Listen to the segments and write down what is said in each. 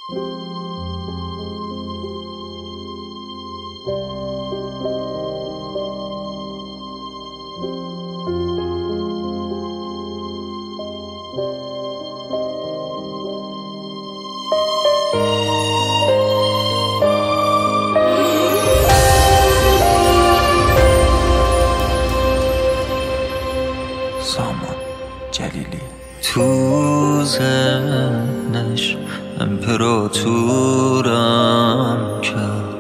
سامان جلیلی تو ذهنش امپراتورم کرد،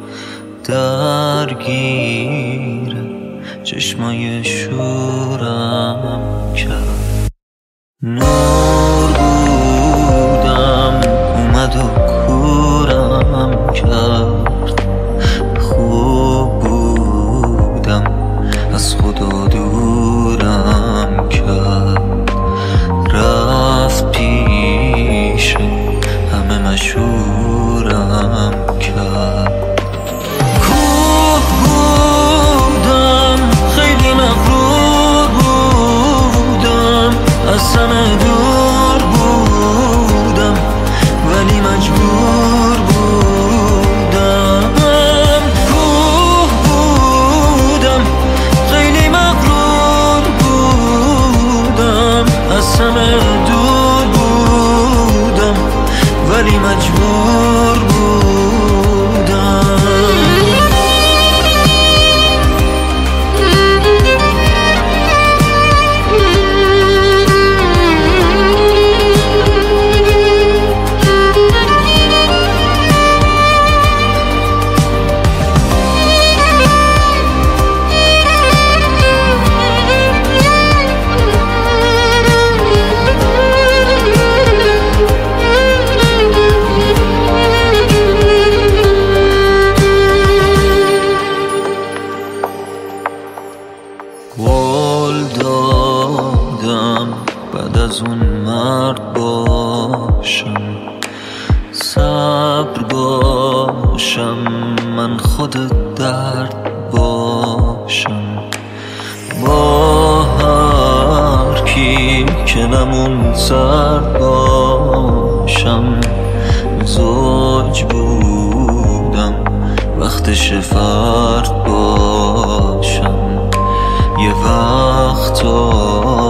درگیر چشمای شورم کرد. نور بودم اومد و کورم کرد، خوب بودم از خدا دورم کرد. رفت پیش همه مشهورم کرد. کوه بودم خیلی مغرور بودم، از همه دور بودم ولی مجبور بودم. کوه بودم خیلی مغرور بودم، از همه دور بودم ولی مجبور بودم. قول دادم بعد از اون مرد باشم، صبر باشم، من خود درد باشم. با هر کی که نمون سرد باشم. زوج بودم وقتش فرد باشم. یه وقتا